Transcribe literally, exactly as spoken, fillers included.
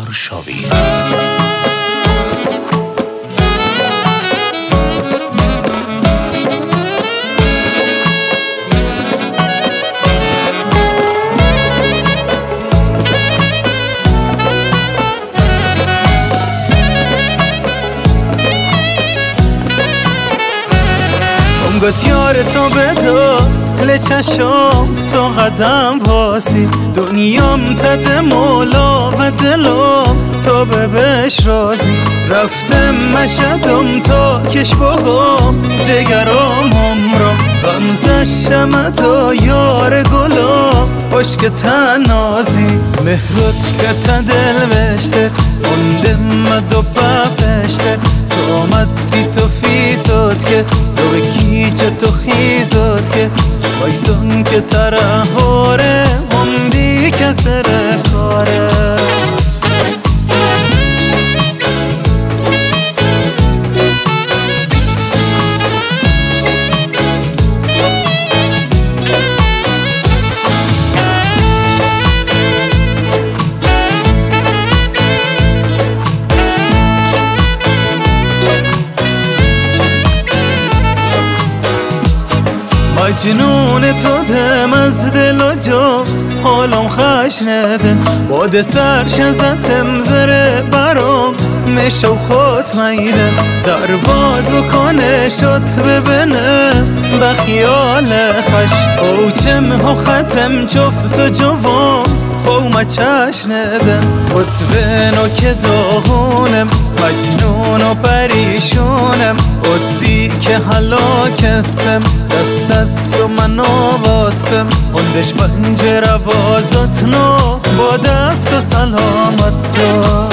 آرشاوی. گفت یار تو بدار لچشم تو قدم واسی دنیام تد مولا و دلم تو ببش رازی رفتم مشدم تا کش بگم جگرم همرا غمزش شمد و یار گلم عشق تنازی مهرت که تا دل بشته اندم دو پپشته تو آمدی تو فیزد که دو کیچه تو خیزد که وایسان که تره هاره همدی که سر کاره مجنون تو دم از دل و جا حالم خش ندن باد سرش ازتم زره برام میشو خود میدن درواز بکنه شد ببینه بخیال خش او چم ها ختم جفت و جوام خو مچش ندن خطبنو که داغونم مجنون و پریشونم ادی که هلاکستم دست است و منو واسم اندش پنجره وازت نو با دست و سلامت دار